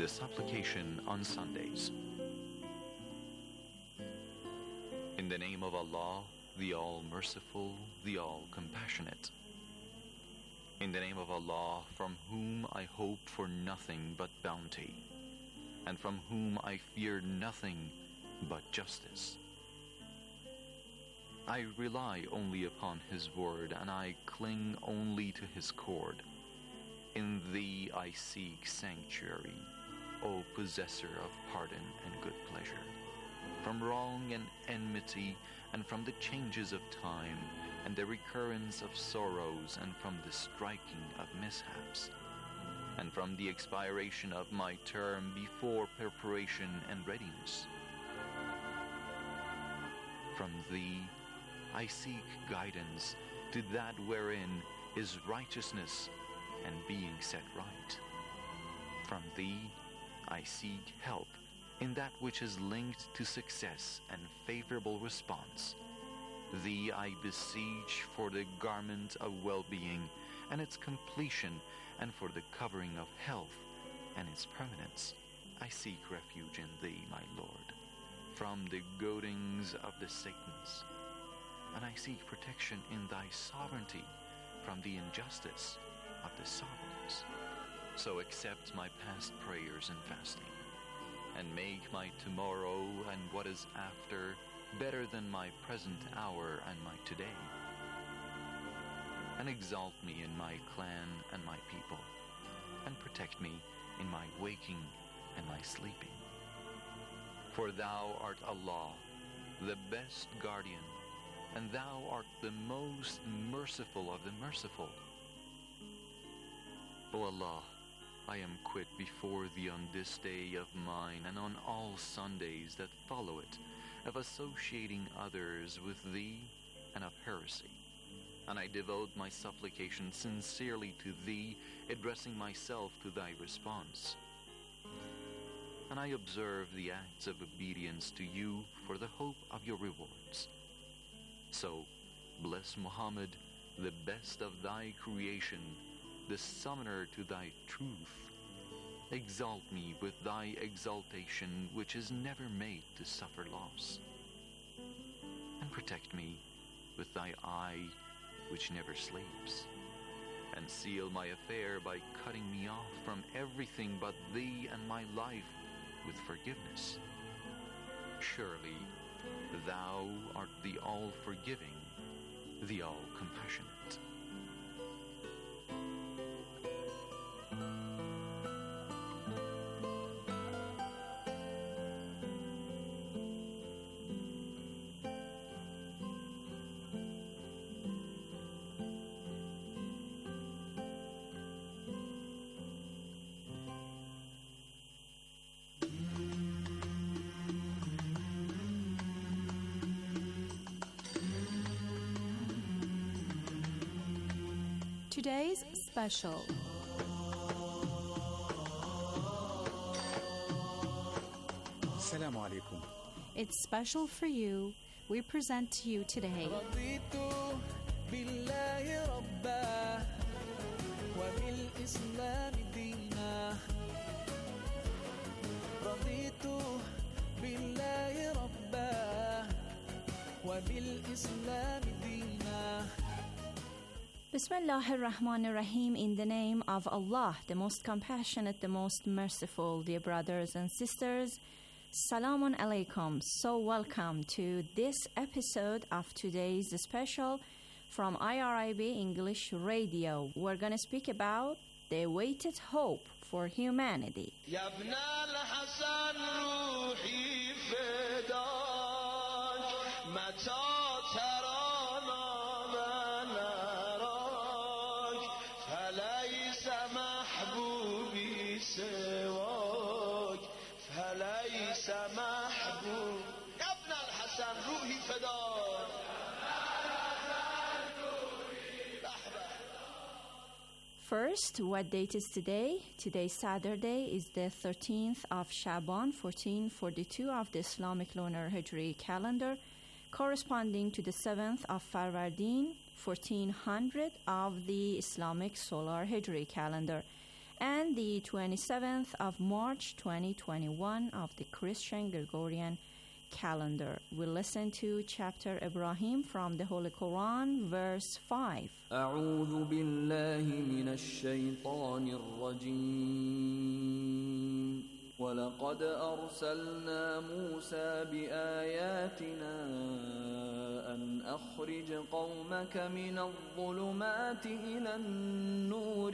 the supplication on Sundays. In the name of Allah, the All-Merciful, the All-Compassionate. In the name of Allah, from whom I hope for nothing but bounty, and from whom I fear nothing but justice. I rely only upon His word, and I cling only to His cord. In Thee I seek sanctuary, O possessor of pardon and good pleasure, from wrong and enmity, and from the changes of time, and the recurrence of sorrows, and from the striking of mishaps, and from the expiration of my term before preparation and readiness. From Thee I seek guidance to that wherein is righteousness and being set right. From Thee I seek help in that which is linked to success and favorable response. Thee I beseech for the garment of well-being and its completion, and for the covering of health and its permanence. I seek refuge in Thee, my Lord, from the goadings of the Satans, and I seek protection in Thy sovereignty from the injustice of the sovereigns. So accept my past prayers and fasting, and make my tomorrow and what is after better than my present hour and my today. And exalt me in my clan and my people, and protect me in my waking and my sleeping. For Thou art Allah, the best guardian, and Thou art the most merciful of the merciful. O Allah, I am quit before Thee on this day of mine, and on all Sundays that follow it, of associating others with Thee and of heresy. And I devote my supplication sincerely to Thee, addressing myself to Thy response. And I observe the acts of obedience to You for the hope of Your rewards. So, bless Muhammad, the best of Thy creation, the summoner to Thy truth. Exalt me with Thy exaltation, which is never made to suffer loss. And protect me with Thy eye, which never sleeps. And seal my affair by cutting me off from everything but Thee and my life with forgiveness. Surely, Thou art the all-forgiving, the all-compassionate. Today's special. Assalamu alaikum. It's special for you. We present to you today رضيت بالله ربا وبالإسلام دينا رضيت بالله ربا وبالإسلام دينا. Bismillahir Rahmanir Rahim, in the name of Allah, the most compassionate, the most merciful. Dear brothers and sisters, Salamun Alaikum. So welcome to this episode of today's special from IRIB English Radio. We're going to speak about the awaited hope for humanity. يا ابن الحسن روحي فداك متى ترانا ونراك فليس محبوبي سواك فليس محبوب يا ابن الحسن روحي فداك. First, what date is today? Today, Saturday, is the 13th of Shaban, 1442 of the Islamic Lunar Hijri calendar, corresponding to the 7th of Farvardin, 1400 of the Islamic Solar Hijri calendar. and the 27th of March 2021 of the Christian Gregorian calendar. We'll listen to chapter Ibrahim from the Holy Quran, verse 5. أعوذ بالله من الشيطان الرجيم ولقد أرسلنا موسى بآياتنا أن أخرج قومك من الظلمات إلى النور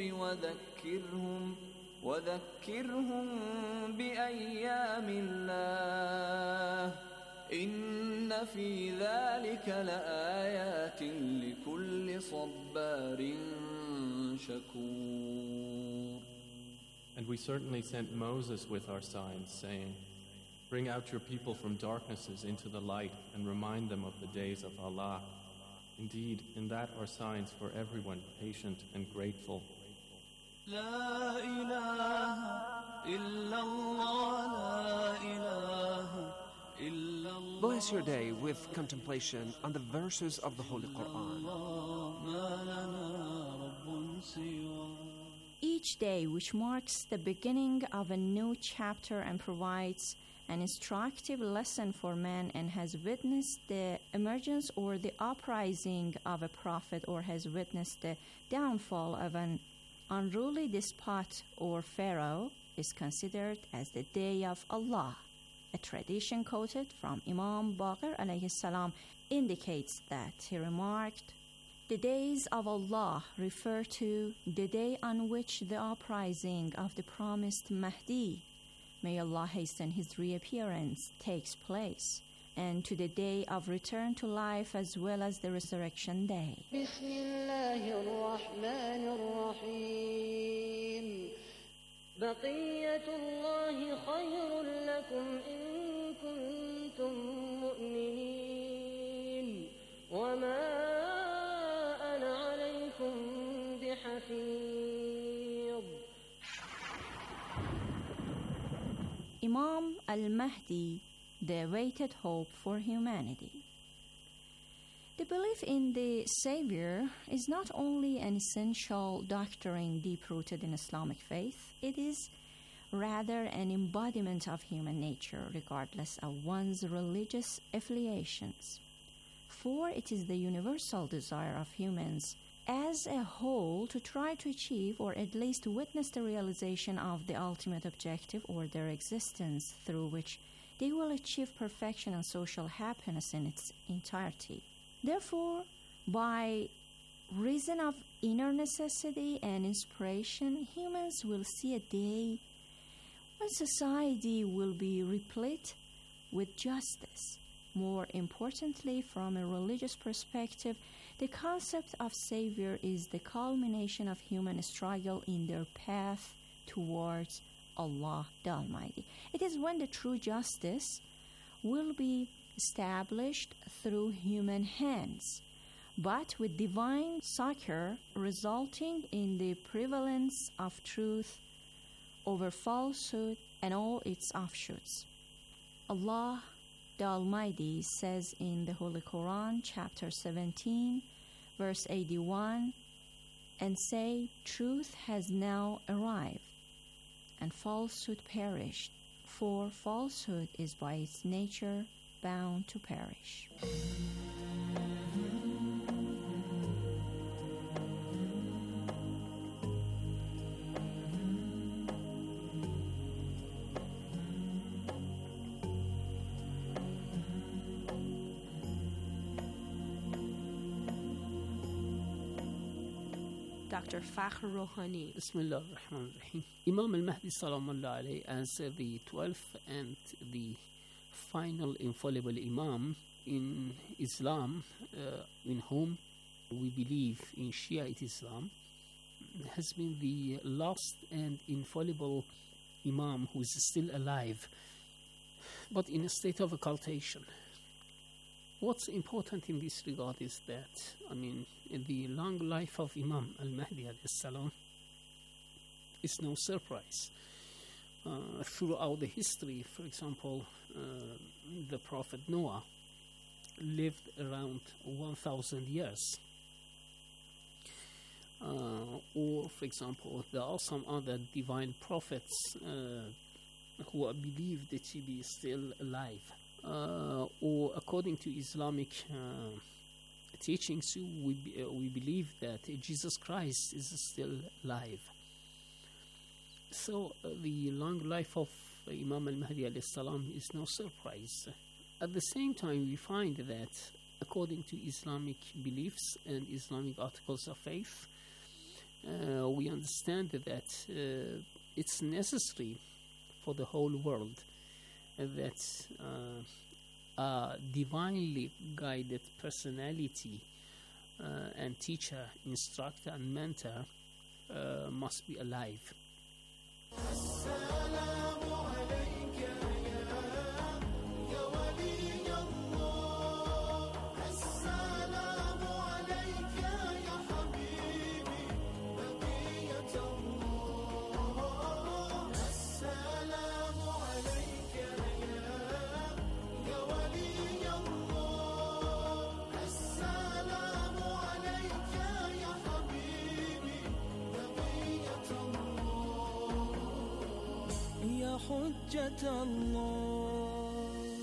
وذكرهم بأيام الله إن في ذلك لآيات لكل صبار شكور. And we certainly sent Moses with our signs, saying, "Bring out your people from darknesses into the light and remind them of the days of Allah. Indeed, in that are signs for everyone patient and grateful." لا إله إلا الله لا إله إلا الله. Bless your day with contemplation on the verses of the Holy Quran. ما لنا رب سواه. Each day which marks the beginning of a new chapter and provides an instructive lesson for man and has witnessed the emergence or the uprising of a prophet or has witnessed the downfall of an unruly despot or pharaoh is considered as the day of Allah. A tradition quoted from Imam Baqir alayhi salam indicates that he remarked, "The days of Allah refer to the day on which the uprising of the promised Mahdi, may Allah hasten his reappearance, takes place, and to the day of return to life as well as the resurrection day." بسم الله الرحمن الرحيم بقية الله خير لكم إن كنتم مؤمنين وما أنا عليكم بحفيظ. Imam al-Mahdi, the awaited hope for humanity. The belief in the Savior is not only an essential doctrine deep-rooted in Islamic faith, it is rather an embodiment of human nature regardless of one's religious affiliations. For it is the universal desire of humans as a whole to try to achieve or at least witness the realization of the ultimate objective or their existence through which they will achieve perfection and social happiness in its entirety. Therefore, by reason of inner necessity and inspiration, humans will see a day when society will be replete with justice. More importantly, from a religious perspective, the concept of Savior is the culmination of human struggle in their path towards Allah the Almighty. It is when the true justice will be established through human hands, but with divine succor resulting in the prevalence of truth over falsehood and all its offshoots. Allah the Almighty says in the Holy Quran, chapter 17, verse 81, "And say, truth has now arrived, and falsehood perished, for falsehood is by its nature bound to perish." Dr. Fakhr Rouhani. Bismillah ar-Rahman ar-Rahim. Imam al-Mahdi salamullah alayhi answered the 12th and the final infallible Imam in Islam, in whom we believe in Shiite Islam, has been the last and infallible Imam who is still alive, but in a state of occultation. What's important in this regard is that, the long life of Imam al-Mahdi alayhi salam is no surprise. Throughout the history, for example, the Prophet Noah lived around 1,000 years. or, for example, there are some other divine prophets who are believed to be still alive. Or according to Islamic teachings, we believe that Jesus Christ is still alive. So the long life of Imam al-Mahdi alayhi salam is no surprise. At the same time, we find that according to Islamic beliefs and Islamic articles of faith, we understand that it's necessary for the whole world that a divinely guided personality and teacher, instructor and mentor must be alive. حجة الله.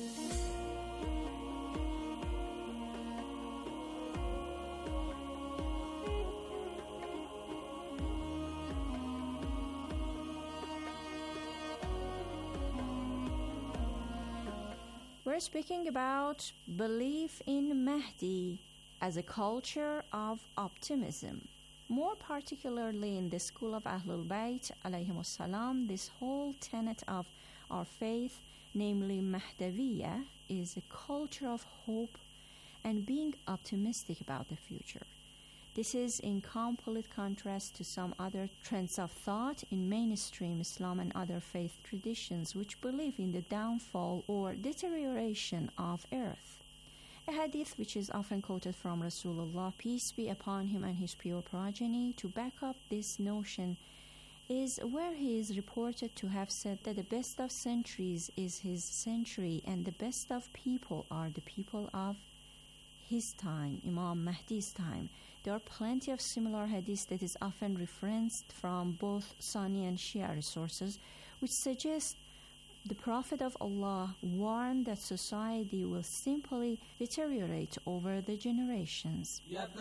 We're speaking about belief in Mahdi as a culture of optimism. More particularly in the school of Ahlul Bayt alayhimus salam, this whole tenet of our faith, namely Mahdaviya, is a culture of hope and being optimistic about the future. This is in complete contrast to some other trends of thought in mainstream Islam and other faith traditions which believe in the downfall or deterioration of earth. A hadith which is often quoted from Rasulullah, peace be upon him and his pure progeny, to back up this notion is where he is reported to have said that the best of centuries is his century and the best of people are the people of his time, Imam Mahdi's time. There are plenty of similar hadiths that is often referenced from both Sunni and Shia resources which suggest the Prophet of Allah warned that society will simply deteriorate over the generations.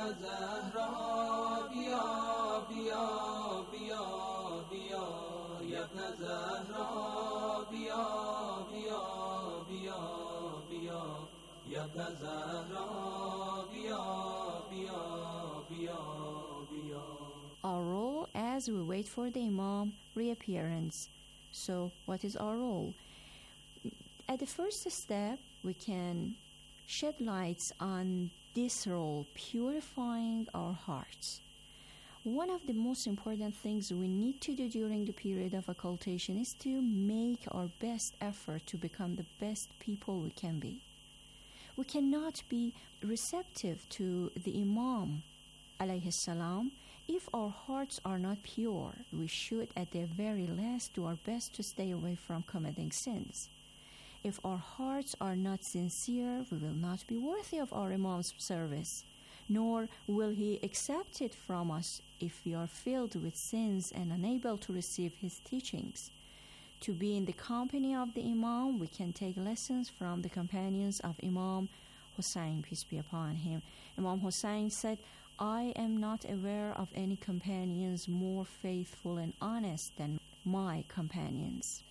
Our role as we wait for the Imam reappearance. So, what is our role? At the first step, we can shed lights on this role, purifying our hearts. One of the most important things we need to do during the period of occultation is to make our best effort to become the best people we can be. We cannot be receptive to the Imam alayhi salam if our hearts are not pure. We should at the very least do our best to stay away from committing sins. If our hearts are not sincere, we will not be worthy of our Imam's service, nor will he accept it from us if we are filled with sins and unable to receive his teachings. To be in the company of the Imam, we can take lessons from the companions of Imam Hussein, peace be upon him. Imam Hussein said, I am not aware of any companions more faithful and honest than my companions.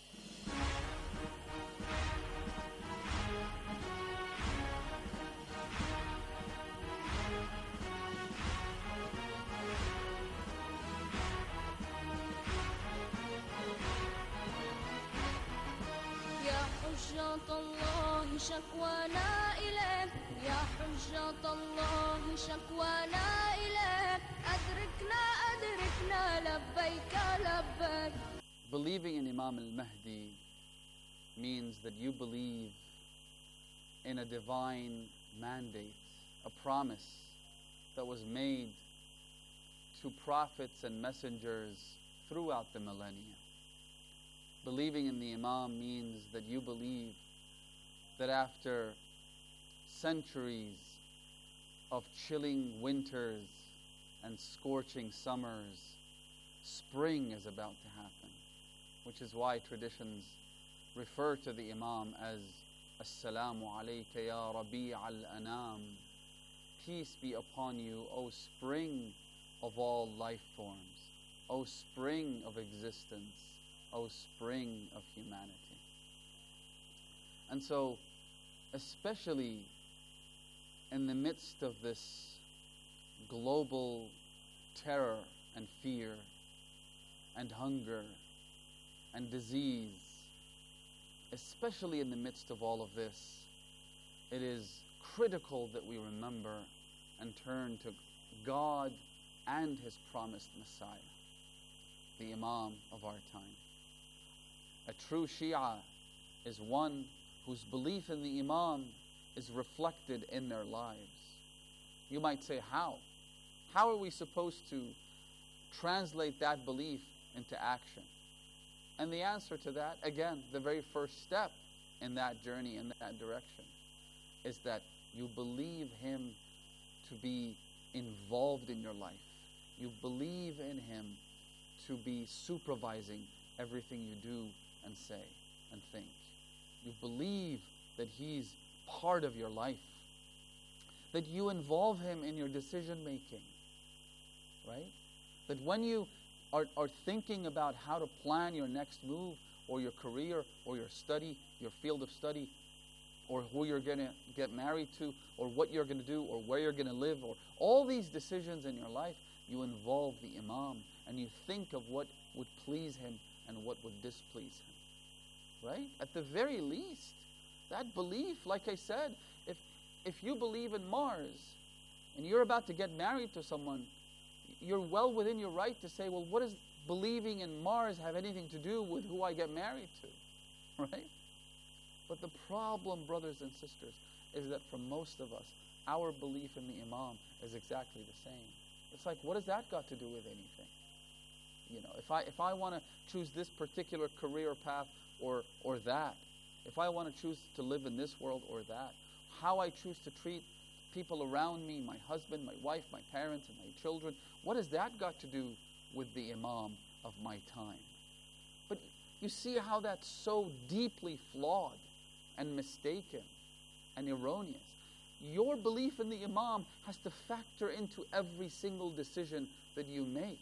شكوانا إليك يا حجة الله شكوانا إليك أدركنا لبيك لبيك. Believing in Imam al-Mahdi means that you believe in a divine mandate, a promise that was made to prophets and messengers throughout the millennia. Believing in the Imam means that you believe that after centuries of chilling winters and scorching summers, spring is about to happen, which is why traditions refer to the Imam as Assalamu alayka ya Rabi' al-Anam. Peace be upon you, O spring of all life forms, O spring of existence, O spring of humanity. And so, especially in the midst of this global terror and fear and hunger and disease, especially in the midst of all of this, it is critical that we remember and turn to God and His promised Messiah, the Imam of our time. A true Shia is one whose belief in the Imam is reflected in their lives. You might say, how? How are we supposed to translate that belief into action? And the answer to that, again, the very first step in that journey, in that direction, is that you believe Him to be involved in your life. You believe in Him to be supervising everything you do and say and think. You believe that He's part of your life, that you involve Him in your decision making, right? That when you are thinking about how to plan your next move, or your career, or your study, your field of study, or who you're going to get married to, or what you're going to do, or where you're going to live, or all these decisions in your life, you involve the Imam, and you think of what would please him and what would displease him, right? At the very least, that belief, like I said, if you believe in Mars, and you're about to get married to someone, you're well within your right to say, well, what does believing in Mars have anything to do with who I get married to, right? But the problem, brothers and sisters, is that for most of us, our belief in the Imam is exactly the same. It's like, what has that got to do with anything? You know, if I want to choose this particular career path or that, if I want to choose to live in this world or that, how I choose to treat people around me, my husband, my wife, my parents, and my children, what has that got to do with the Imam of my time? But you see how that's so deeply flawed and mistaken and erroneous. Your belief in the Imam has to factor into every single decision that you make.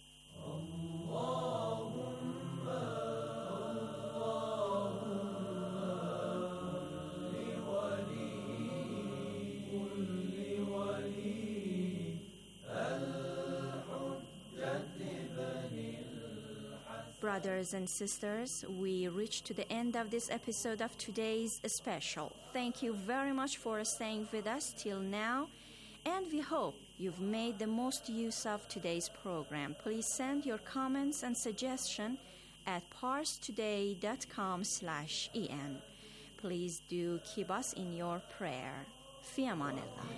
Brothers and sisters, we reached to the end of this episode of today's special. Thank you very much for staying with us till now, and we hope you've made the most use of today's program. Please send your comments and suggestions at parstoday.com/en. Please do keep us in your prayer. Fi amanillah.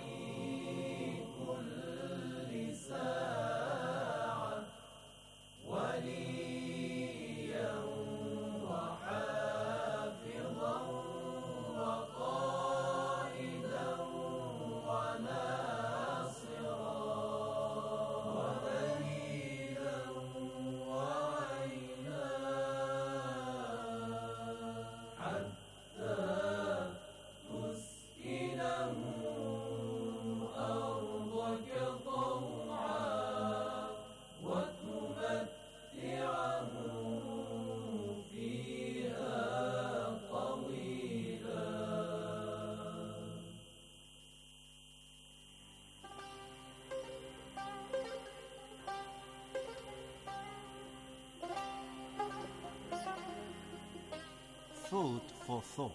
Food for thought.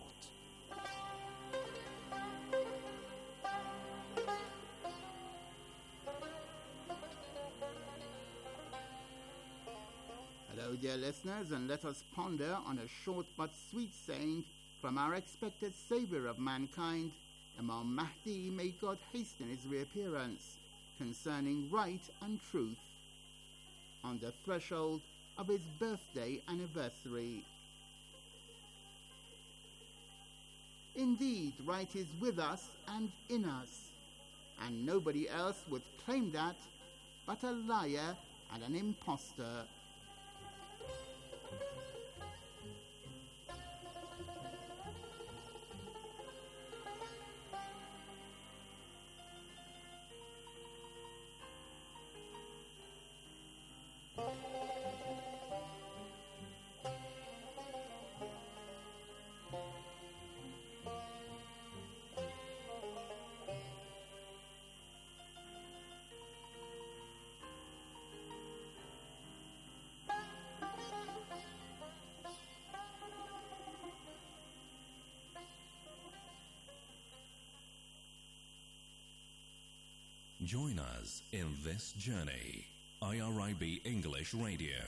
Hello, dear listeners, and let us ponder on a short but sweet saying from our expected Savior of mankind, Imam Mahdi, may God hasten his reappearance, concerning right and truth, on the threshold of his birthday anniversary. Indeed, right is with us and in us, and nobody else would claim that but a liar and an impostor. Join us in this journey. IRIB English Radio.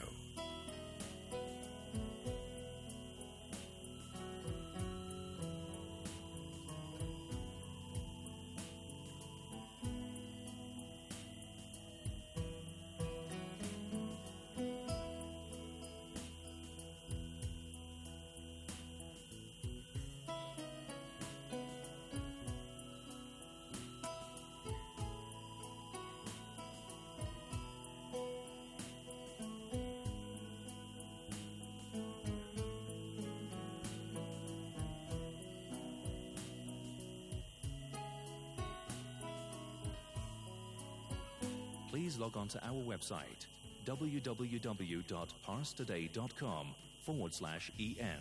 Please log on to our website, www.parstoday.com/en.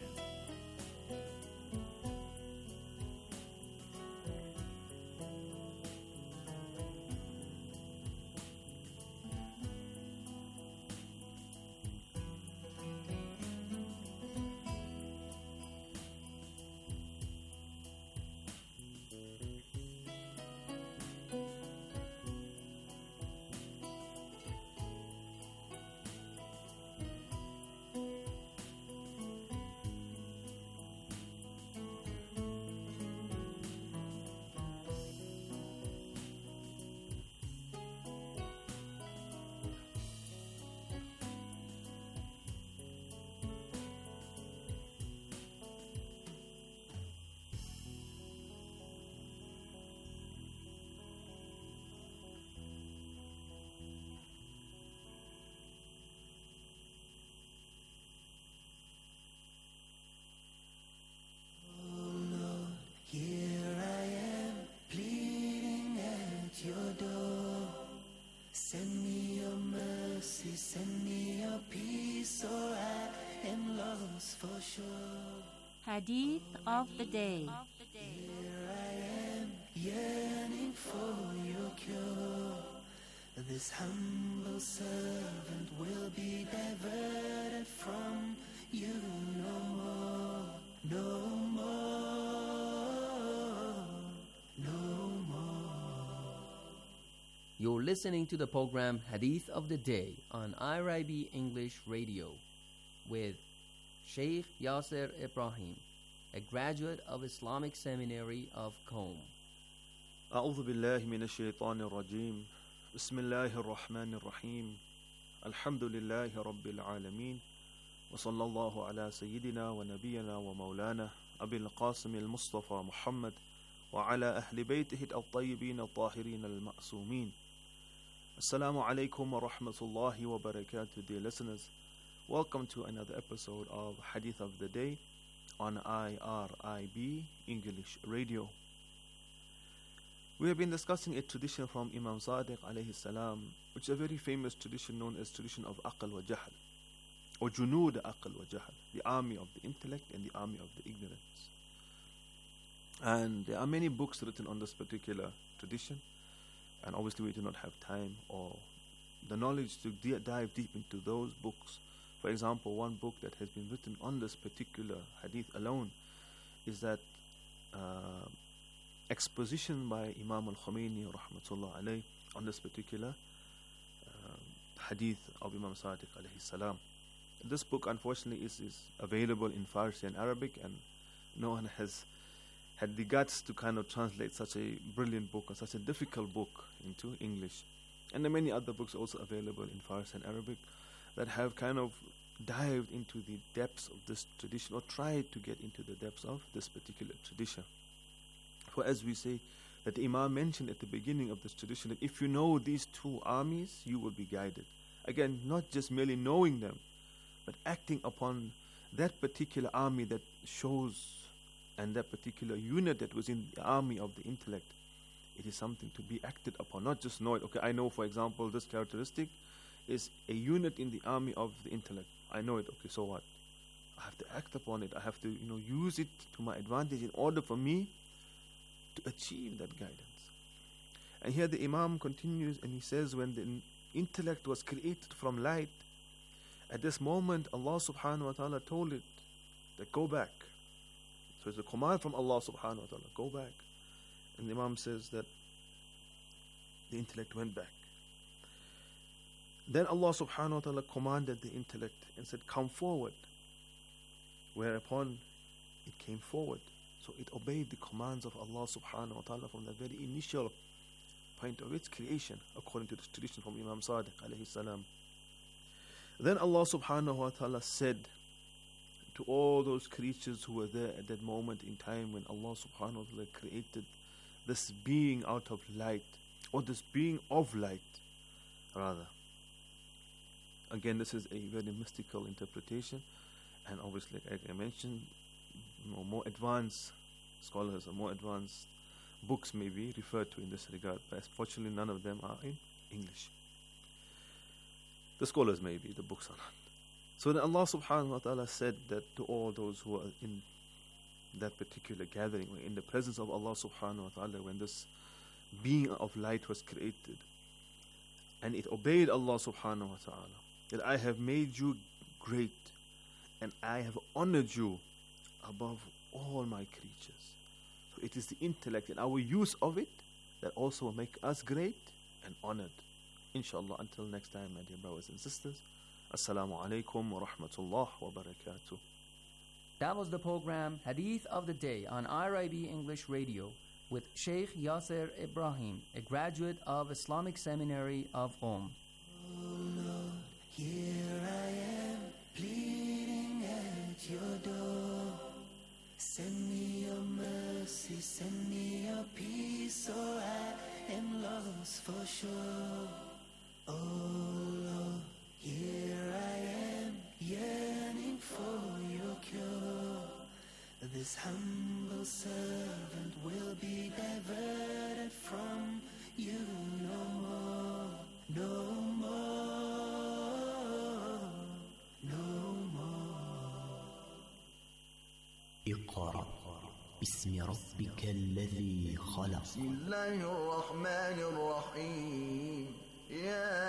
Send me your mercy, send me your peace, or I am lost for sure. Hadith of the day. Here I am, yearning for your cure. This humble servant will be diverted from you no more, no more, no more. You're listening to the program Hadith of the Day on IRIB English Radio with Sheikh Yasser Ibrahim, a graduate of Islamic Seminary of Qom. أعوذ بالله من الشيطان الرجيم بسم الله الرحمن الرحيم الحمد لله رب العالمين وصلى الله على سيدنا ونبينا ومولانا أبي القاسم المصطفى محمد وعلى أهل بيته الطيبين الطاهرين المعصومين. Assalamu alaikum wa rahmatullahi wa barakatuh, dear listeners. Welcome to another episode of Hadith of the Day on IRIB English Radio. We have been discussing a tradition from Imam Sadiq alayhi salam, which is a very famous tradition known as tradition of Aql wa Jahl, or Junood Aql wa Jahl, the army of the intellect and the army of the ignorance. And there are many books written on this particular tradition, and obviously we do not have time or the knowledge to dive deep into those books. For example, one book that has been written on this particular hadith alone is that exposition by Imam al-Khomeini rahmatullah alayh on this particular hadith of Imam Sadiq alayhi salam. This book unfortunately is available in Farsi and Arabic, and no one has had the guts to kind of translate such a brilliant book and such a difficult book into English. And there are many other books also available in Farsi and Arabic that have kind of dived into the depths of this tradition, or tried to get into the depths of this particular tradition. For as we say, that the Imam mentioned at the beginning of this tradition, that if you know these two armies, you will be guided. Again, not just merely knowing them, but acting upon that particular army that shows, and that particular unit that was in the army of the intellect. It is something to be acted upon, not just know it. Okay, I know, for example, this characteristic is a unit in the army of the intellect. I know it. Okay, so what? I have to act upon it. I have to, use it to my advantage in order for me to achieve that guidance. And here the Imam continues and he says, when the intellect was created from light, at this moment Allah subhanahu wa ta'ala told it that go back. So it's a command from Allah subhanahu wa ta'ala, go back. And the Imam says that the intellect went back. Then Allah subhanahu wa ta'ala commanded the intellect and said, come forward. Whereupon it came forward. So it obeyed the commands of Allah subhanahu wa ta'ala from the very initial point of its creation, according to the tradition from Imam Sadiq alayhi salam. Then Allah subhanahu wa ta'ala said to all those creatures who were there at that moment in time when Allah subhanahu wa ta'ala created this being out of light, or this being of light, rather. Again, this is a very mystical interpretation, and obviously, like I mentioned, more advanced scholars or more advanced books may be referred to in this regard, but fortunately none of them are in English. The scholars may be, the books are not. So then Allah subhanahu wa ta'ala said that to all those who are in that particular gathering, or in the presence of Allah subhanahu wa ta'ala, when this being of light was created, and it obeyed Allah subhanahu wa ta'ala, that I have made you great, and I have honored you above all my creatures. So it is the intellect and our use of it that also will make us great and honored. Inshallah, until next time, my dear brothers and sisters, Assalamu alaikum wa rahmatullah wa barakatuh. That was the program Hadith of the Day on IRIB English Radio with Sheikh Yasser Ibrahim, a graduate of Islamic Seminary of Qom. Oh Lord, here I am, pleading at your door. Send me your mercy, send me your peace, or I am lost for sure. Oh Lord, here I am, yearning for your cure. This humble servant will be diverted from you no more, no more, no more. اقرأ باسم ربك الذي خلق. بسم الله الرحمن الرحيم. يا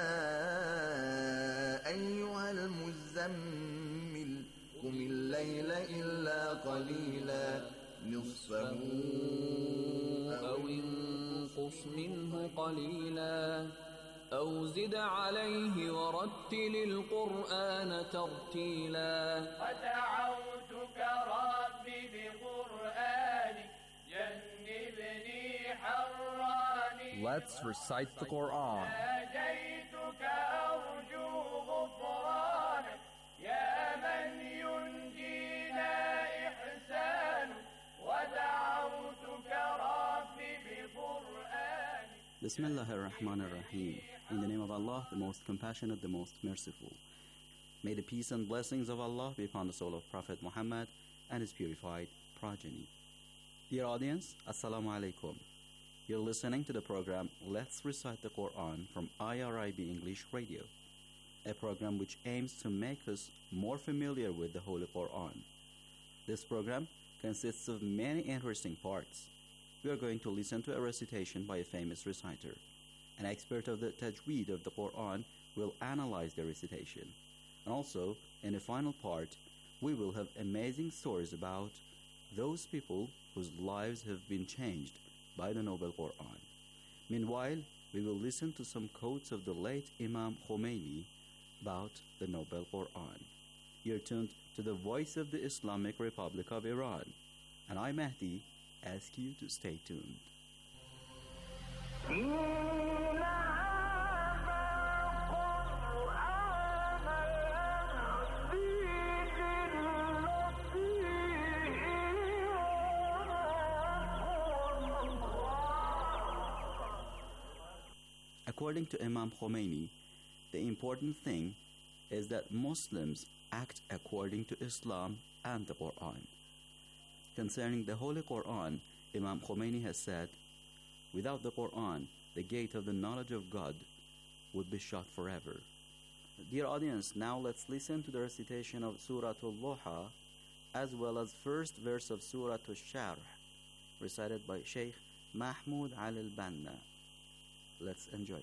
أيها المزمل قم الليل إلا قليلا نصفه أو انقص منه قليلا أو زد عليه ورتل القرآن ترتيلا ودعوتك ربي بقرآنك جنبني حراني. Let's recite the Quran. ناجيتك أرجو غفرانك يا من ينجينا إحسانك ودعوتك ربي بقرآنك. Bismillah ar-Rahman ar-Rahim. In the name of Allah, the most compassionate, the most merciful. May the peace and blessings of Allah be upon the soul of Prophet Muhammad and his purified progeny. Dear audience, Assalamu alaikum. You're listening to the program Let's Recite the Quran from IRIB English Radio, a program which aims to make us more familiar with the Holy Quran. This program consists of many interesting parts. We are going to listen to a recitation by a famous reciter. An expert of the tajweed of the Quran will analyze the recitation. And also, in the final part, we will have amazing stories about those people whose lives have been changed by the Noble Quran. Meanwhile, we will listen to some quotes of the late Imam Khomeini about the Noble Quran. You're tuned to the voice of the Islamic Republic of Iran, and I, Mahdi, ask you to stay tuned. According to Imam Khomeini, the important thing is that Muslims act according to Islam and the Quran. Concerning the Holy Quran, Imam Khomeini has said, without the Quran, the gate of the knowledge of God would be shut forever. Dear audience, now let's listen to the recitation of Surah Al-Duha as well as first verse of Surah Al-Sharh, recited by Sheikh Mahmoud Al-Banna. Let's enjoy.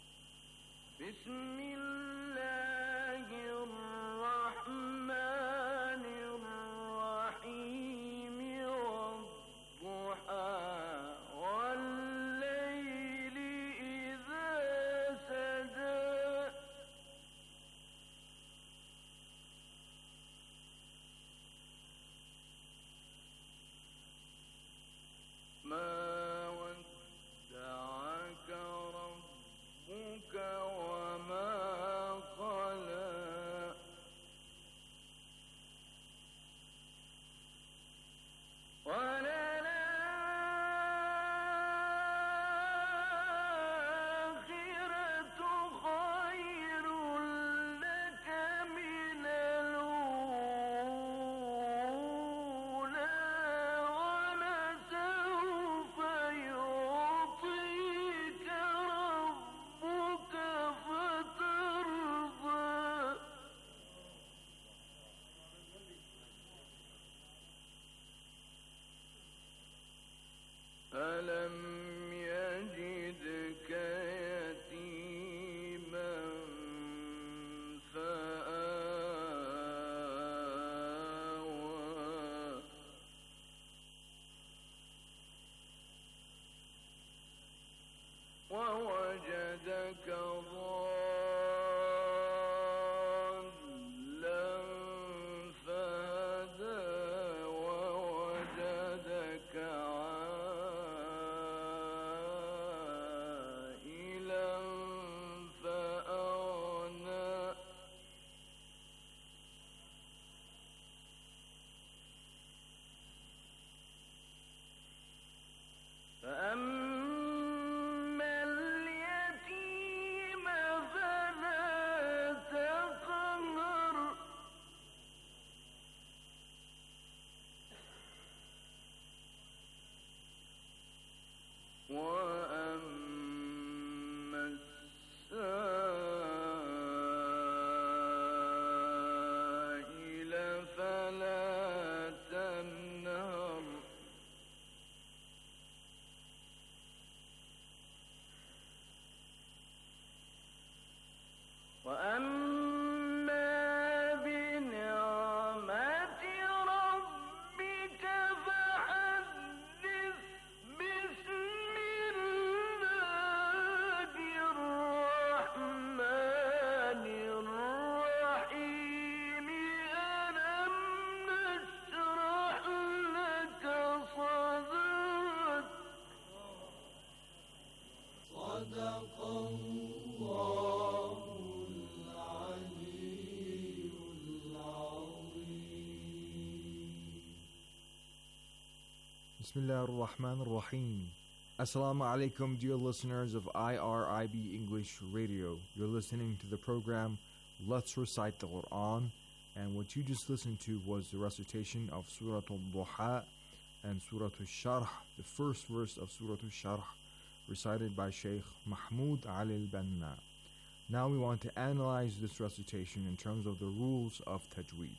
Bismillah ar-Rahman ar-Rahim. Assalamu alaikum, dear listeners of IRIB English Radio. You're listening to the program Let's Recite the Quran, and what you just listened to was the recitation of Surah Al-Duha and Surah Al-Sharh, the first verse of Surah Al-Sharh, recited by Sheikh Mahmoud Al-Banna. Now we want to analyze this recitation in terms of the rules of tajweed.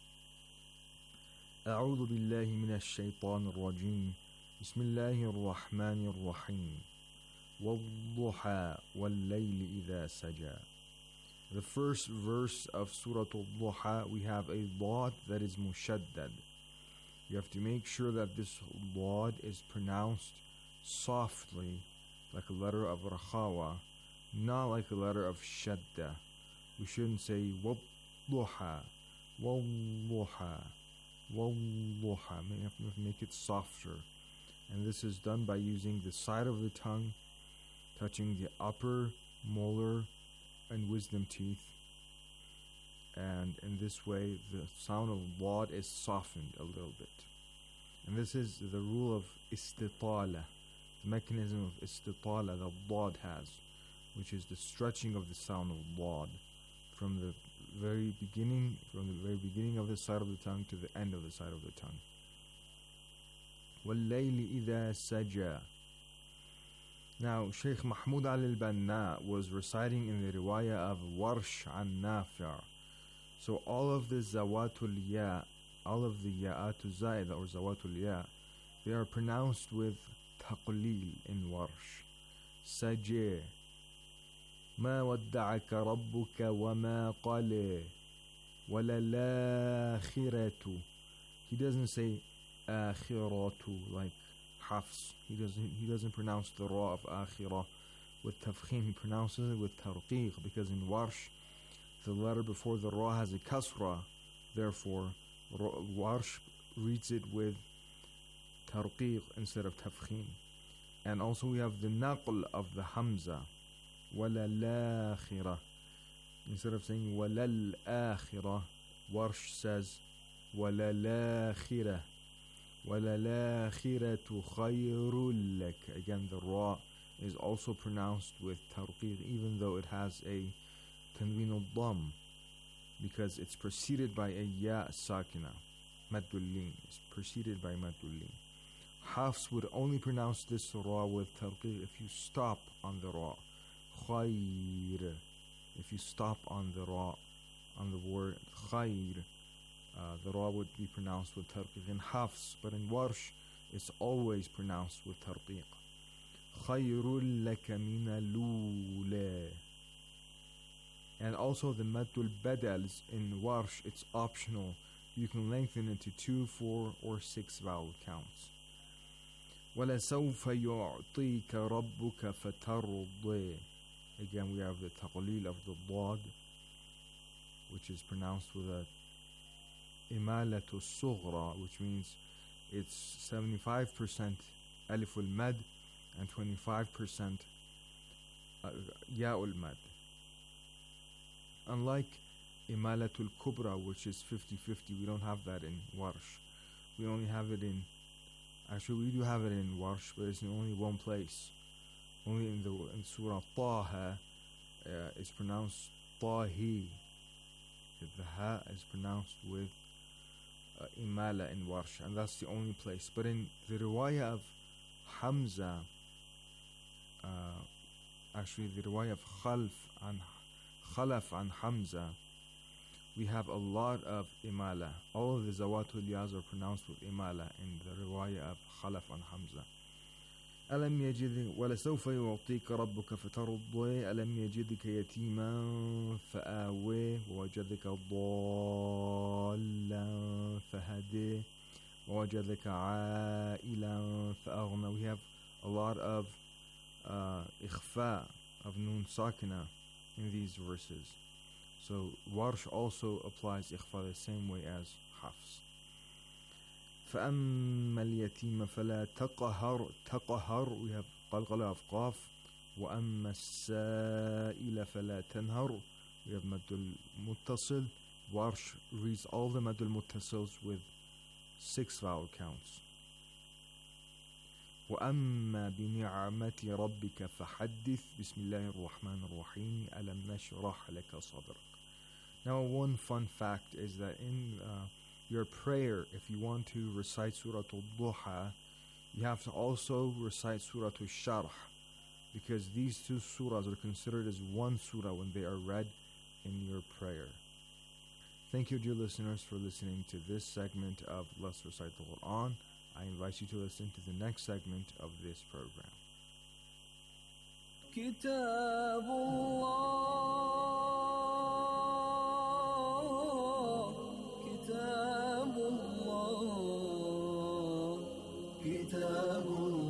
أعوذ بالله من الشيطان الرجيم بسم الله الرحمن الرحيم والضحى والليل إذا سجى. The first verse of Surah Al-Duha, we have a dad that is mushaddad. You have to make sure that this dad is pronounced softly, like a letter of rakhawa, not like a letter of shadda. We shouldn't say والضحى والضحى والضحى. You have to make it softer, and this is done by using the side of the tongue touching the upper molar and wisdom teeth, and in this way the sound of wad is softened a little bit. And this is the rule of istitala, the mechanism of istitala that wad has. which is the stretching of the sound of Dad from the very beginning of the side of the tongue to the end of the side of the tongue. وَاللَّيْلِ إِذَا سَجَى. Now, Shaykh Mahmud al-Banna was reciting in the riwayah of Warsh an Nafi'. So all of the zawatul ya, all of the ya'atul zaida or zawatul ya, they are pronounced with taqleel in Warsh. Sajeh. ما ودعك ربك وما قلى وللآخرة. He doesn't say آخرة like Hafs. He doesn't pronounce the ra of akhirah with tafkhim. He pronounces it with tarqiq, because in Warsh the letter before the ra has a kasra. Therefore Warsh reads it with tarqiq instead of tafkhim. And also we have the naql of the hamza, وَلَلْآخِرَةِ. Instead of saying وَلَلْآخِرَةِ, Warsh says وَلَلْآخِرَةِ. وَلَلْآخِرَةُ خَيْرٌ لَكَ. Again, the ra is also pronounced with tarqiq, even though it has a tanween al-dam, because it's preceded by a ya sakina. Maddul lin. It's preceded by maddul lin. Hafs would only pronounce this ra with tarqiq if you stop on the ra. Khayr. If you stop on the ra, on the word khayr, the ra would be pronounced with tarqiq in Hafs, but in Warsh it's always pronounced with tarqiq. Khayrul laka mina lula. And also the maddul badals in Warsh, it's optional. You can lengthen it to 2, 4, or 6 vowel counts. وَلَسَوْفَ يُعْطِيكَ رَبُّكَ فَتَرْضِي. Again, we have the taqleel of the dad, which is pronounced with a imalatu sughra, which means it's 75% alif al-mad and 25% ya al-mad. Unlike imalatul kubra, which is 50-50, we don't have that in Warsh. We only have it in, actually we do have it in Warsh, but it's in only one place. Only in Surah Taha, it's pronounced Tahi. The ha is pronounced with imala in Warsh, and that's the only place. But in the riwayah of Hamza, actually the riwayah of Khalaf and Hamza, we have a lot of imala. All of the zawatul yaz are pronounced with imala in the riwayah of Khalaf and Hamza. ألم يجدك ولسوف يعطيك ربك فترضي ألم يجدك يتيما فآوي ووجدك ضالا فهدي ووجدك عائلا فأغنى. We have a lot of إخفاء of nun sakina in these verses. So Warsh also applies إخفاء the same way as Hafs. فأما اليتيم فلا تقهر. We have قلقلة of قاف. وأما السائل فلا تنهر. We have مد المتصل. Warsh reads all the مد المتصلs with 6 vowel counts. وأما بنعمة ربك فحدث. بسم الله الرحمن الرحيم. ألم نشرح لك صدرك. Now, one fun fact is that in your prayer, if you want to recite Surah Al-Duha, you have to also recite Surah Al-Sharh, because these two surahs are considered as one surah when they are read in your prayer. Thank you, dear listeners, for listening to this segment of Let's Recite the Quran. I invite you to listen to the next segment of this program. كتاب الله كتاب الله كتاب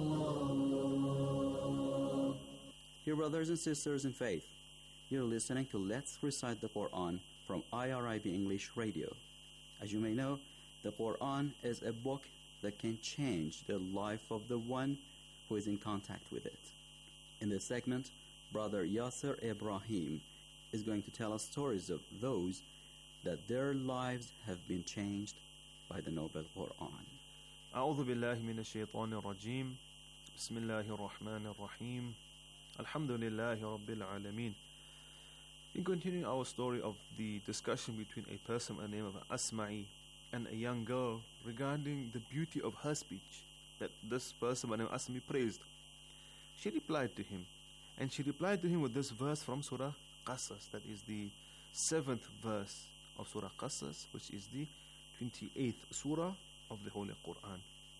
الله. Dear brothers and sisters in faith, you're listening to Let's Recite the Quran from IRIB English Radio. As you may know, the Quran is a book that can change the life of the one who is in contact with it. In this segment, Brother Yasser Ibrahim is going to tell us stories of those that their lives have been changed by the Noble Quran. أعوذ بالله من الشيطان الرجيم. بسم الله الرحمن الرحيم. Alhamdulillahi Rabbil Alameen. In continuing our story of the discussion between a person by the name of Asma'i and a young girl regarding the beauty of her speech that this person by the name of Asma'i praised, she replied to him. And she replied to him with this verse from Surah Qasas, that is the 7th verse of Surah Qasas, which is the 28th Surah of the Holy Quran.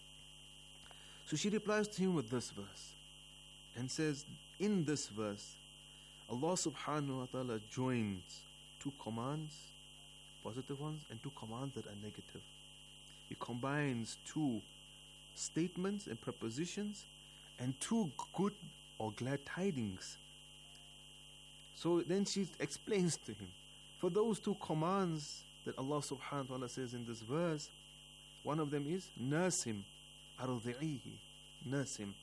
So she replies to him with this verse and says, in this verse, Allah subhanahu wa ta'ala joins two commands, positive ones, and two commands that are negative. He combines two statements and prepositions and two good or glad tidings. So then she explains to him, for those two commands that Allah subhanahu wa ta'ala says in this verse, one of them is nurse him, ardi'ihi, nurse him.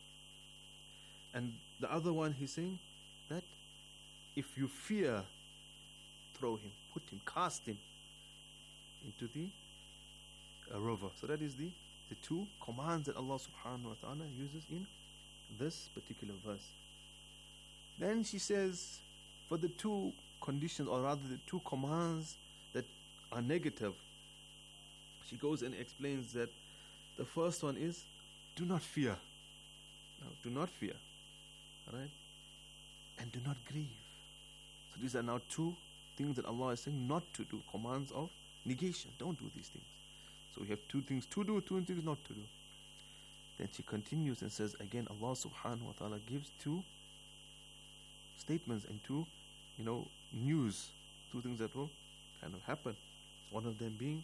And the other one he's saying that if you fear, throw him, put him, cast him into the river. So that is the two commands that Allah subhanahu wa ta'ala uses in this particular verse. Then she says, for the two conditions, or rather the two commands that are negative, she goes and explains that the first one is, do not fear. Now, do not fear. Alright? And do not grieve. So these are now two things that Allah is saying not to do, commands of negation. Don't do these things. So we have two things to do, two things not to do. Then she continues and says again, Allah subhanahu wa ta'ala gives two statements and two, news, two things that will kind of happen. One of them being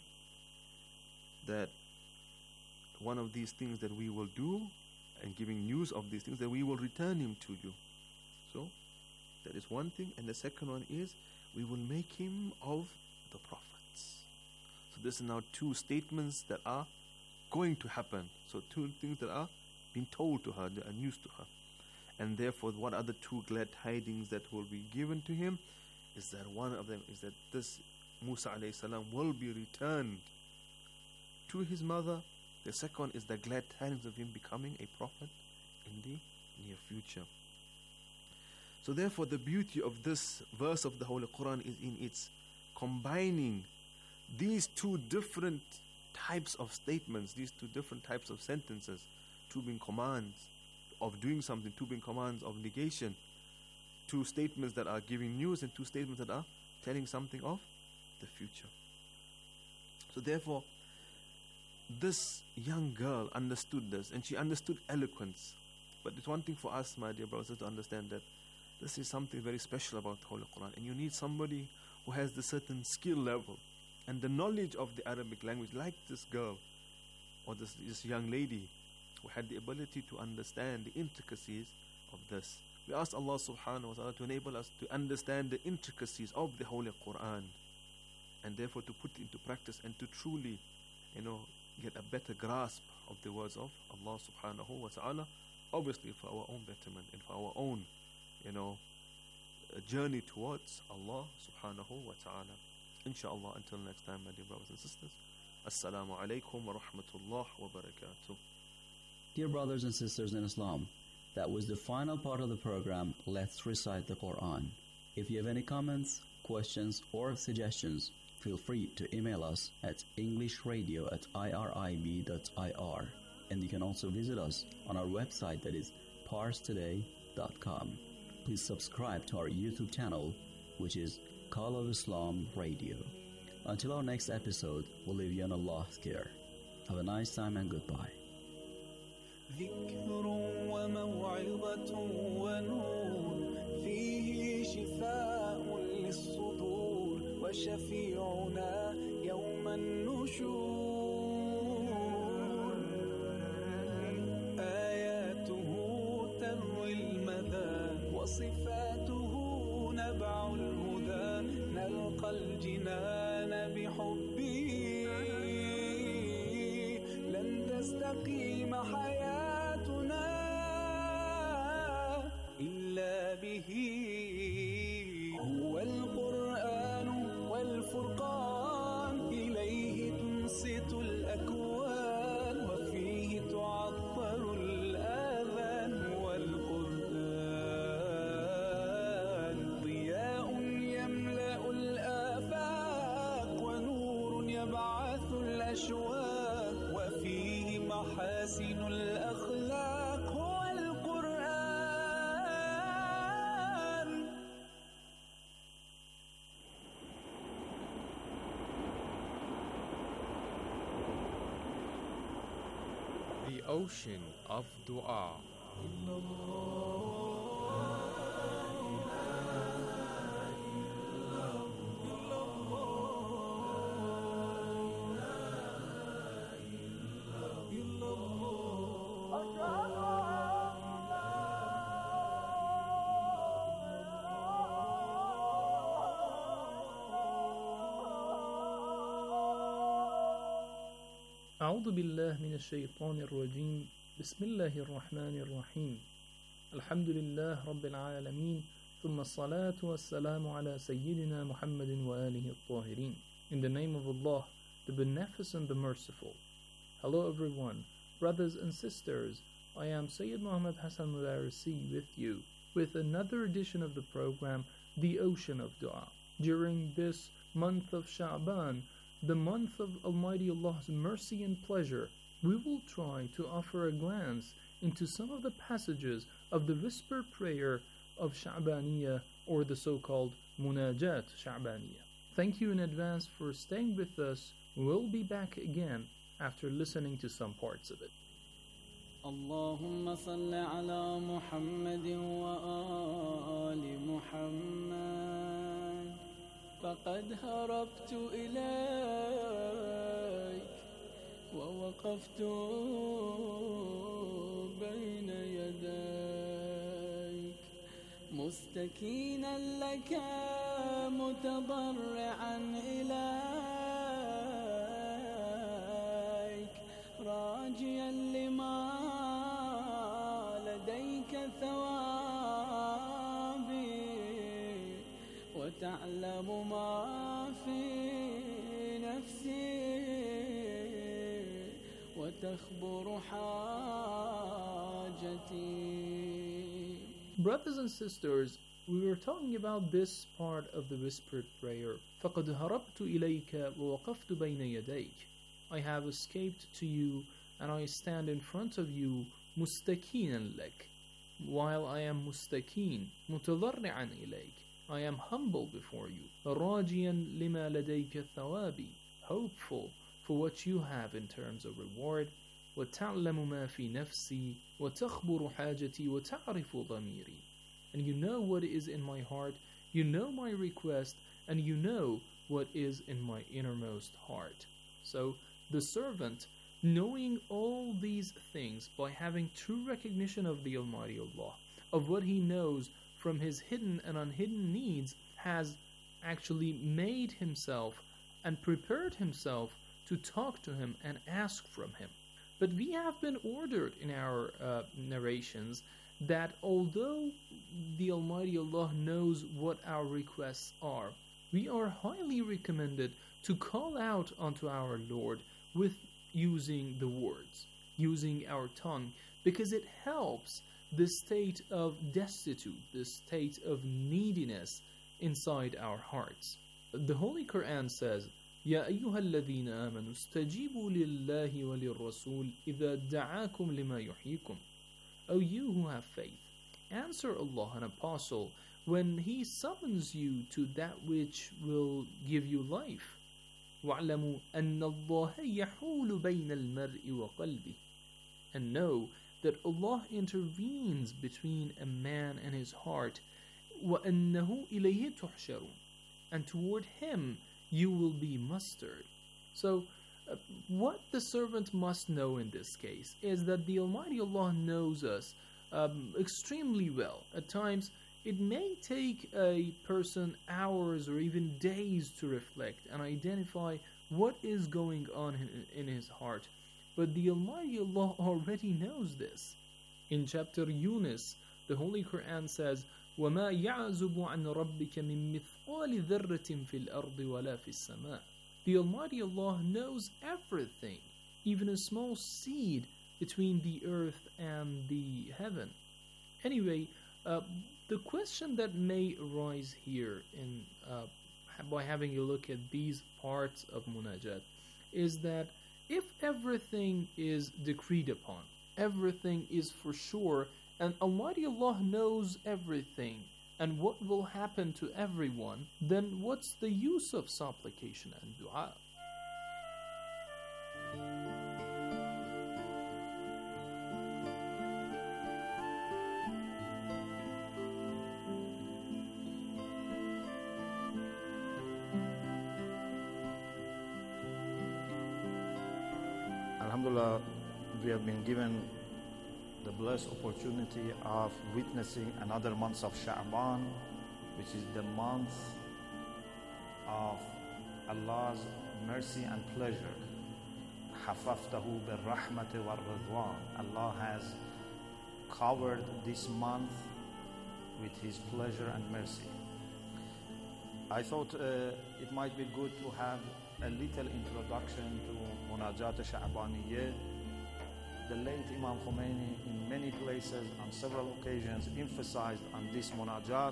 that one of these things that we will do, and giving news of these things, that we will return him to you. So that is one thing. And the second one is, we will make him of the prophets. So this are now two statements that are going to happen. So two things that are being told to her, that are news to her. And therefore, what are the two glad tidings that will be given to him? Is that one of them is that this Musa alayhi salam will be returned to his mother. The second is the glad tidings of him becoming a prophet in the near future. So therefore, the beauty of this verse of the Holy Quran is in its combining these two different types of statements, these two different types of sentences, two being commands of doing something, two being commands of negation, two statements that are giving news and two statements that are telling something of the future. So therefore, this young girl understood this, and she understood eloquence. But it's one thing for us, my dear brothers, to understand that this is something very special about the Holy Quran, and you need somebody who has the certain skill level and the knowledge of the Arabic language, like this girl or this young lady who had the ability to understand the intricacies of this. We ask Allah subhanahu wa ta'ala to enable us to understand the intricacies of the Holy Quran, and therefore to put it into practice and to truly, get a better grasp of the words of Allah subhanahu wa ta'ala, obviously for our own betterment and for our own, journey towards Allah subhanahu wa ta'ala. Inshallah, until next time, my dear brothers and sisters, Assalamu alaikum wa rahmatullah wa barakatuh. Dear brothers and sisters in Islam, that was the final part of the program, Let's Recite the Quran. If you have any comments, questions, or suggestions, feel free to email us at englishradio@irib.ir, and you can also visit us on our website, that is parstoday.com. Please subscribe to our YouTube channel, which is Call of Islam Radio. Until our next episode, we'll leave you in Allah's care. Have a nice time and goodbye. ذكر وموعظة ونور فيه شفاء للصدور وشفيعنا يوم النشور آياته تروي المدى وصفاته نبع الهدى نلقى الجنان بحبه لن تستقيم حياتنا إلا به هو القرآن والفرقان إليه تنصت الأكوان وفيه تعطر الآذان والقرآن ocean of dua. أعوذ بالله من الشيطان الرجيم بسم الله الرحمن الرحيم الحمد لله رب العالمين ثم الصلاة والسلام على سيدنا محمد وآله الطاهرين. In the name of Allah, the Beneficent, the Merciful. Hello everyone, brothers and sisters. I am Sayyid Muhammad Hassan Mudarisi with you with another edition of the program, The Ocean of Dua. During this month of Sha'ban, the month of Almighty Allah's mercy and pleasure, we will try to offer a glance into some of the passages of the whisper prayer of Sha'baniyah, or the so-called Munajat Sha'baniyah. Thank you in advance for staying with us. We'll be back again after listening to some parts of it. اللهم صل على محمد وآل محمد فقد هربت إليك ووقفت بين يديك مستكينا لك متضرعا إليك راجيا لما لديك ثوابي وتعلم ما في نفسي وتخبر حاجتي. Brothers and sisters, we were talking about this part of the whispered prayer. فَقَدْ هَرَبْتُ إِلَيْكَ وَوَقَفْتُ بَيْنَ يَدَيْكَ. I have escaped to you and I stand in front of you مُسْتَكِينًا لَكَ. While I am مُسْتَكِين مُتَضَرِّعًا إِلَيْكَ, I am humble before you. راجيا لما لديك ثوابي, hopeful for what you have in terms of reward. وتعلم ما في نفسي وتخبر حاجتي وتعرف ضميري. And you know what is in my heart, you know my request, and you know what is in my innermost heart. So the servant, knowing all these things by having true recognition of the Almighty Allah, of what he knows from his hidden and unhidden needs, has actually made himself and prepared himself to talk to him and ask from him. But we have been ordered in our narrations that although the Almighty Allah knows what our requests are, we are highly recommended to call out unto our Lord with using the words, using our tongue, because it helps the state of destitute, the state of neediness inside our hearts. The Holy Quran says, يا أيها الذين آمنوا استجيبوا لله وللرسول إذا دعاكم لما يحييكم. O you who have faith, answer Allah an apostle when he summons you to that which will give you life. وَاعْلَمُوا أَنَّ اللَّهَ يَحُولُ بَيْنَ الْمَرْءِ وَقَلْبِهِ. And know that Allah intervenes between a man and his heart. وَأَنَّهُ إِلَيْهِ تُحْشَرُونَ. And toward him you will be mustered. So, what the servant must know in this case is that the Almighty Allah knows us extremely well. At times, it may take a person hours or even days to reflect and identify what is going on in his heart. But the Almighty Allah already knows this. In chapter Yunus, the Holy Quran says, وَمَا يَعْزُبُ عَنْ رَبِّكَ مِن مِّثْقَالِ ذَرَّةٍ فِي الْأَرْضِ وَلَا فِي السَّمَاءِ. The Almighty Allah knows everything, even a small seed between the earth and the heaven. Anyway, the question that may arise here by having a look at these parts of Munajat is that if everything is decreed upon, everything is for sure, and Almighty Allah knows everything and what will happen to everyone, then what's the use of supplication and dua? Alhamdulillah, we have been given the blessed opportunity of witnessing another month of Sha'ban, which is the month of Allah's mercy and pleasure. Hafaftahu bir-rahmati war-ridwan. Allah has covered this month with His pleasure and mercy. I thought it might be good to have a little introduction to Munajat Sha'baniyya. The late Imam Khomeini in many places on several occasions emphasized on this Munajat,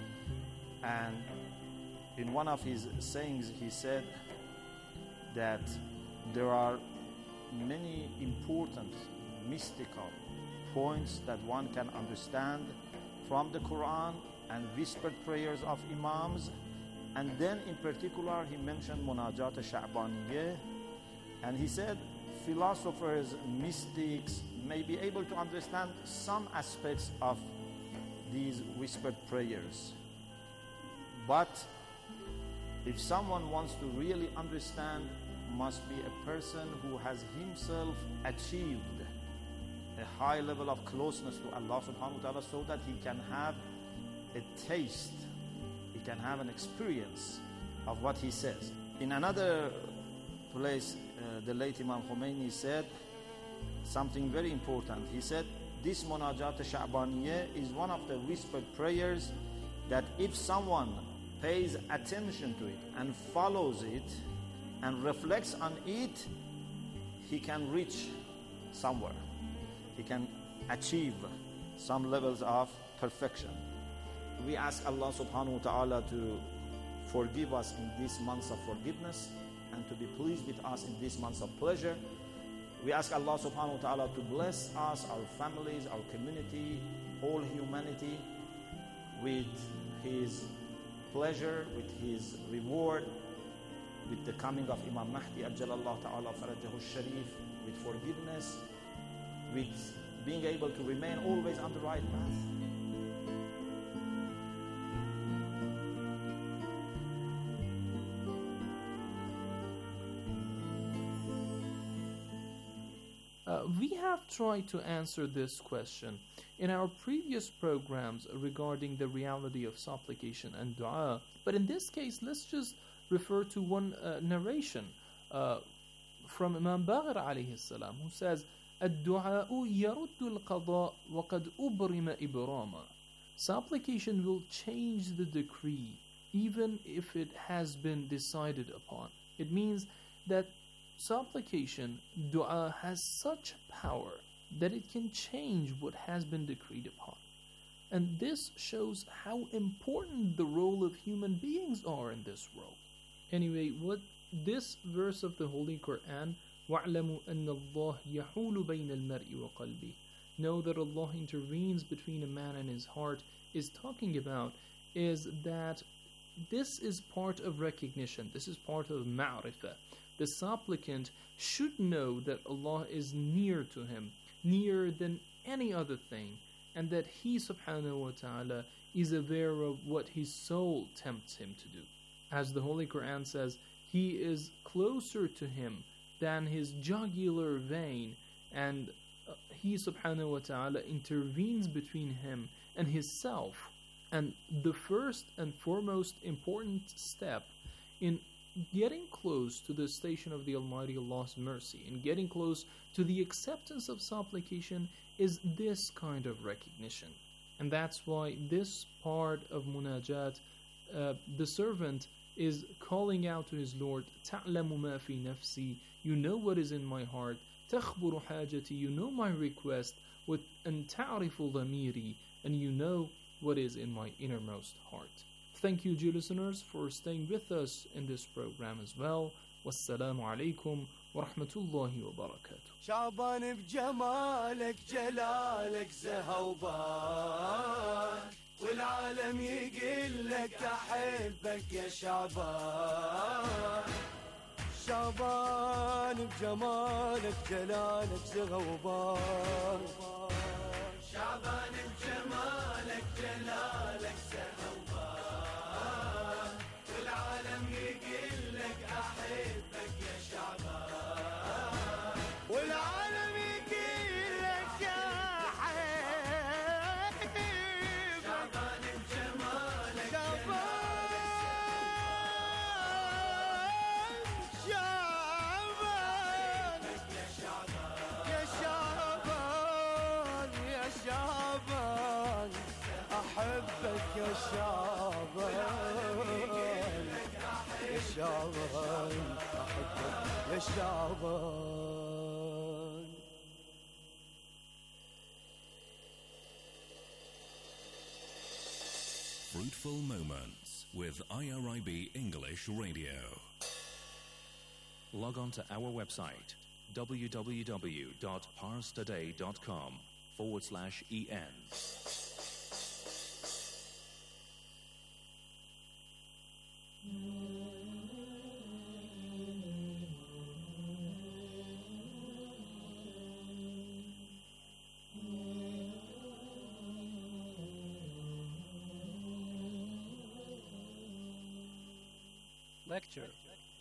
and in one of his sayings he said that there are many important mystical points that one can understand from the Quran and whispered prayers of Imams. And then in particular he mentioned Munajat Sha'baniyya, and he said philosophers, mystics may be able to understand some aspects of these whispered prayers. But if someone wants to really understand, must be a person who has himself achieved a high level of closeness to Allah subhanahu wa ta'ala, so that he can have a taste, he can have an experience of what he says. In another place, the late Imam Khomeini said something very important. He said, this Munajat Sha'baniyya is one of the whispered prayers that if someone pays attention to it and follows it and reflects on it, he can reach somewhere. He can achieve some levels of perfection. We ask Allah subhanahu wa ta'ala to forgive us in these months of forgiveness and to be pleased with us in these months of pleasure. We ask Allah subhanahu wa ta'ala to bless us, our families, our community, all humanity with His pleasure, with His reward, with the coming of Imam Mahdi Ajjalallahu ta'ala farajahu sharif, with forgiveness, with being able to remain always on the right path. We have tried to answer this question in our previous programs regarding the reality of supplication and dua, but in this case, let's just refer to one narration from Imam Baqir alayhi salam, who says, الدعاء يرد القضاء وقد أبرم إبراما. Supplication will change the decree even if it has been decided upon. It means that supplication, dua, has such power that it can change what has been decreed upon. And this shows how important the role of human beings are in this world. Anyway, what this verse of the Holy Quran, وَاعْلَمُوا أَنَّ اللَّهَ يَحُولُ بَيْنَ الْمَرْءِ وَقَلْبِهِ, know that Allah intervenes between a man and his heart, is talking about is that this is part of recognition, this is part of ma'rifah. The supplicant should know that Allah is near to him, nearer than any other thing, and that He subhanahu wa ta'ala is aware of what his soul tempts him to do. As the Holy Quran says, He is closer to him than his jugular vein, and He subhanahu wa ta'ala intervenes between him and his self. And the first and foremost important step in getting close to the station of the Almighty Allah's mercy and getting close to the acceptance of supplication is this kind of recognition. And that's why this part of munajat, the servant is calling out to his Lord, تَعْلَمُ مَا فِي نَفْسِي, you know what is in my heart, تَخْبُرُ حَاجَتِي, you know my request, وَأَنْ تَعْرِفُ ضَمِيرِي, and you know what is in my innermost heart. Thank you, dear listeners, for staying with us in this program as well. Wassalamu alaikum wa rahmatullahi wa barakatuh. شعبان بجمالك جلالك زهوبان والعالم يقول لك أحبك يا شعبان. شعبان بجمالك جلالك زهوبان. شعبان بجمالك جلالك زهوبان والعالم يقول لك أحبك يا شعبان. والعالم شعبان أحبك يا شعبان. Fruitful Moments with IRIB English Radio. Log on to our website www.parstoday.com/en. Lecture.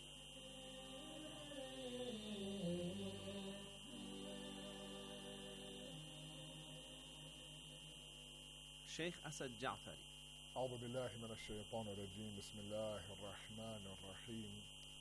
Sheikh Asad Ja'fari. أعوذ بالله من الشيطان الرجيم. بسم الله الرحمن الرحيم.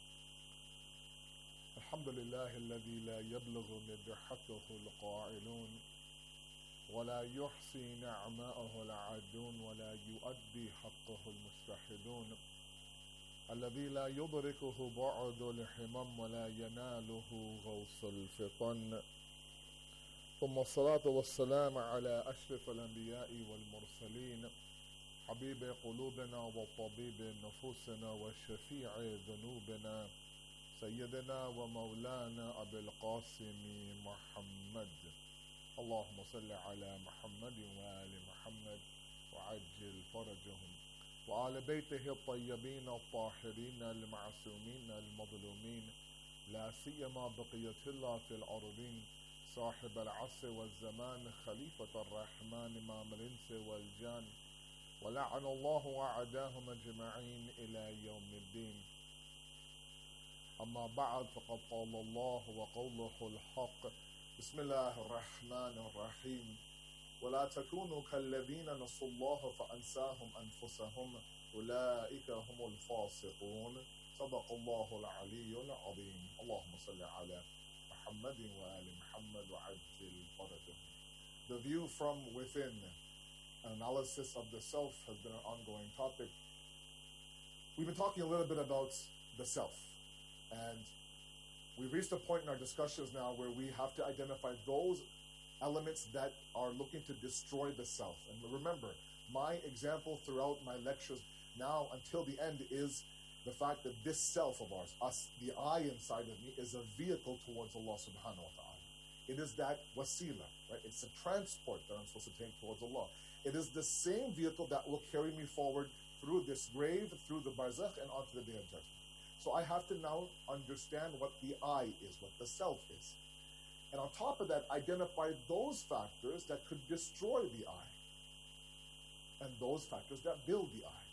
الحمد لله الذي لا يبلغ مدحته القائلون ولا يحصي نعماءه العادون ولا يؤدي حقه المستحدون، الذي لا يدركه بعد الحمم ولا يناله غوص الفطن، ثم الصلاة والسلام على أشرف الأنبياء والمرسلين، حبيب قلوبنا وطبيب نفوسنا وشفيع ذنوبنا، سيدنا ومولانا أبي القاسم محمد. اللهم صل على محمد وآل محمد وعجل فرجهم وآل بيته الطيبين الطاهرين المعصومين المظلومين، لا سيما بقية الله في الأرضين، صاحب العصر والزمان، خليفة الرحمن إمام الإنس والجان، ولعن الله أعداهم أجمعين إلى يوم الدين. أما بعد، فقد قال الله وقوله الحق. بسم الله الرحمن الرحيم. ولا تكونوا كالذين نسوا الله فأنساهم أنفسهم أولئك هم الفاسقون. صدق الله العلي العظيم. اللهم صل على محمد وآل محمد وعجل فرجهم. The view from within, analysis of the self, has been an ongoing topic. We've been talking a little bit about the self, and we've reached a point in our discussions now where we have to identify those elements that are looking to destroy the self. And remember, my example throughout my lectures now until the end is the fact that this self of ours, us, the I inside of me, is a vehicle towards Allah subhanahu wa ta'ala. It is that wasila, right? It's a transport that I'm supposed to take towards Allah. It is the same vehicle that will carry me forward through this grave, through the barzakh, and onto the day of judgment. So I have to now understand what the I is, what the self is. And on top of that, identify those factors that could destroy the I, and those factors that build the I.